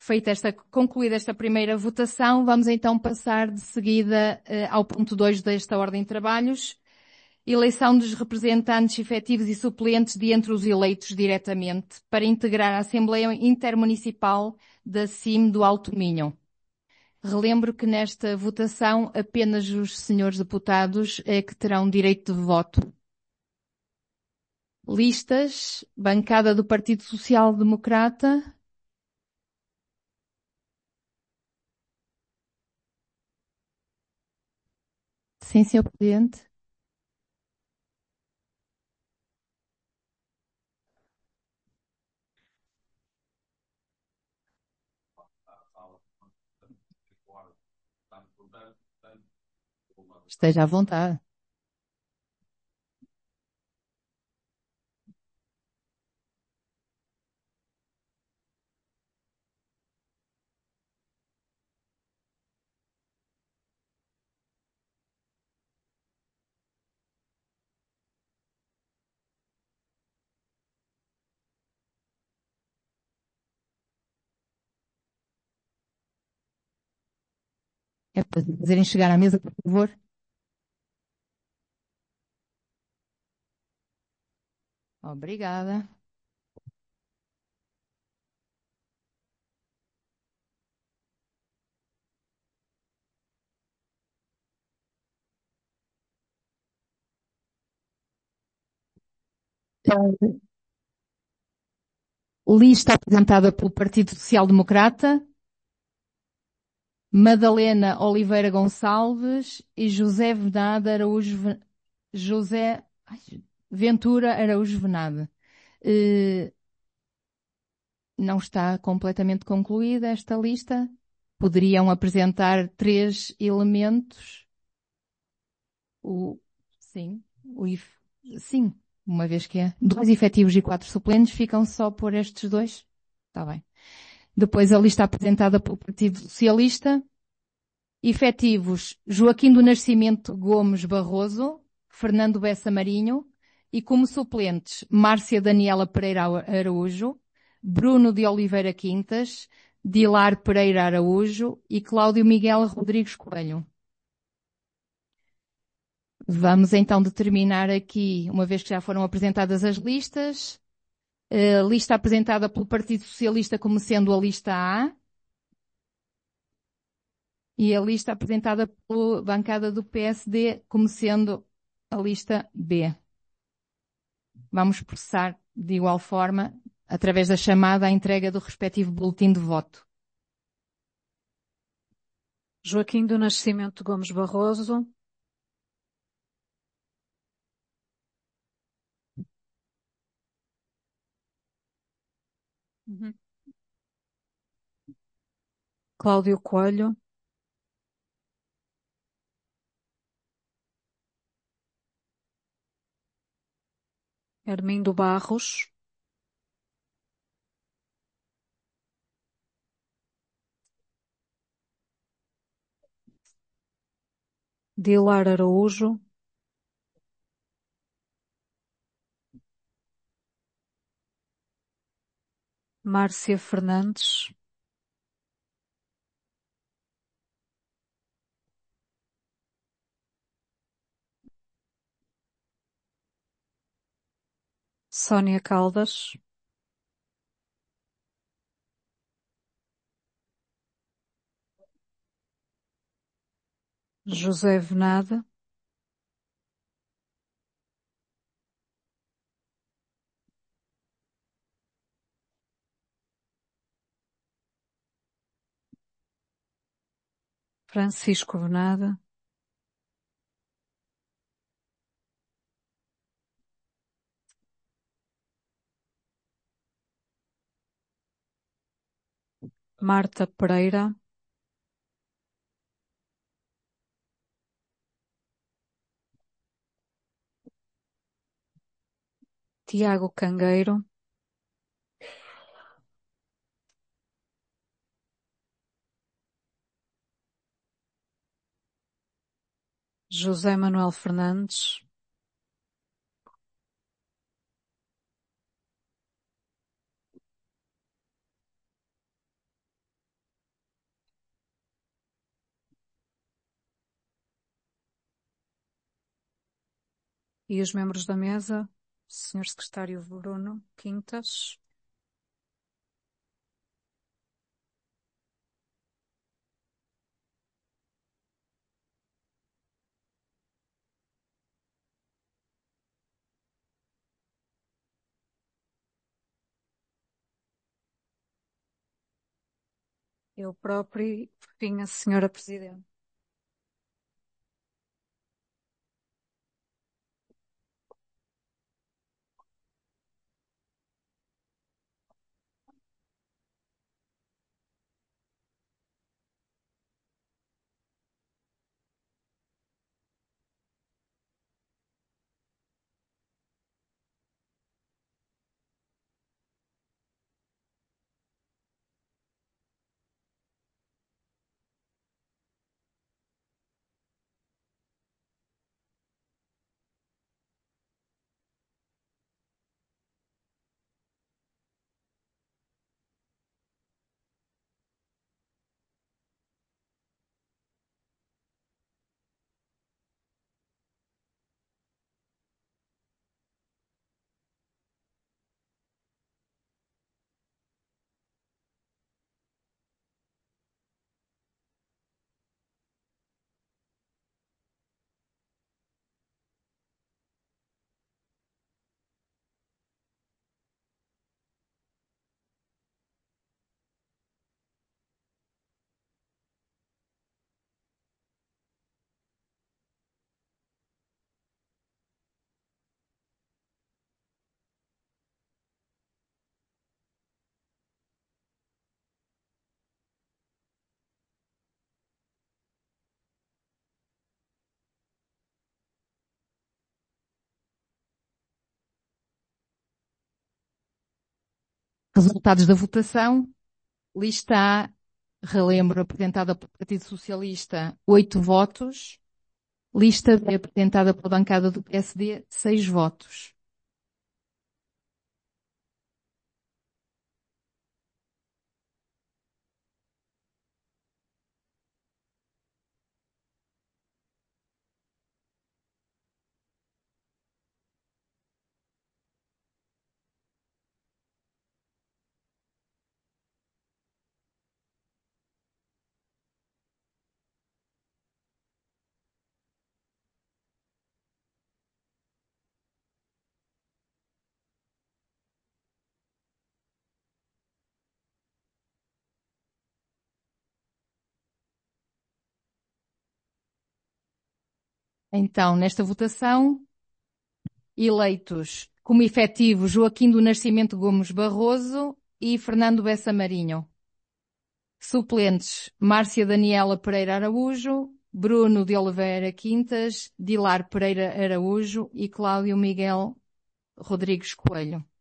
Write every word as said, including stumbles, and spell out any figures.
feita esta, concluída esta primeira votação, vamos então passar de seguida uh, ao ponto dois desta ordem de trabalhos. Eleição dos representantes efetivos e suplentes de entre os eleitos diretamente para integrar a Assembleia Intermunicipal da C I M do Alto Minho. Relembro que nesta votação apenas os senhores deputados é que terão direito de voto. Listas, bancada do Partido Social Democrata. Sim, senhor Presidente. Esteja à vontade. É para fazerem chegar à mesa, por favor. Obrigada. Lista apresentada pelo Partido Social Democrata, Madalena Oliveira Gonçalves e José Venada Araújo, José ai, Ventura Araújo Venada. Uh, não está completamente concluída esta lista. Poderiam apresentar três elementos. O, sim, o, sim, uma vez que é dois efetivos e quatro suplentes, ficam só por estes dois. Está bem. Depois a lista apresentada pelo Partido Socialista. Efetivos: Joaquim do Nascimento Gomes Barroso, Fernando Bessa Marinho, e como suplentes Márcia Daniela Pereira Araújo, Bruno de Oliveira Quintas, Dilar Pereira Araújo e Cláudio Miguel Rodrigues Coelho. Vamos então determinar aqui, uma vez que já foram apresentadas as listas, a lista apresentada pelo Partido Socialista como sendo a lista A e a lista apresentada pela bancada do P S D como sendo a lista B. Vamos processar de igual forma através da chamada à entrega do respectivo boletim de voto. Joaquim do Nascimento Gomes Barroso. Uhum. Cláudio Coelho. Hermindo Barros. Dilar Araújo. Márcia Fernandes. Sónia Caldas. José Venada. Francisco Venada. Marta Pereira. Tiago Cangueiro. José Manuel Fernandes. E os membros da mesa, senhor Secretário Bruno Quintas. Eu próprio, por fim, a senhora Presidente. Resultados da votação. Lista A, relembro, apresentada pelo Partido Socialista, oito votos. Lista B, apresentada pela bancada do P S D, seis votos. Então, nesta votação, eleitos como efetivo Joaquim do Nascimento Gomes Barroso e Fernando Bessa Marinho. Suplentes, Márcia Daniela Pereira Araújo, Bruno de Oliveira Quintas, Dilar Pereira Araújo e Cláudio Miguel Rodrigues Coelho.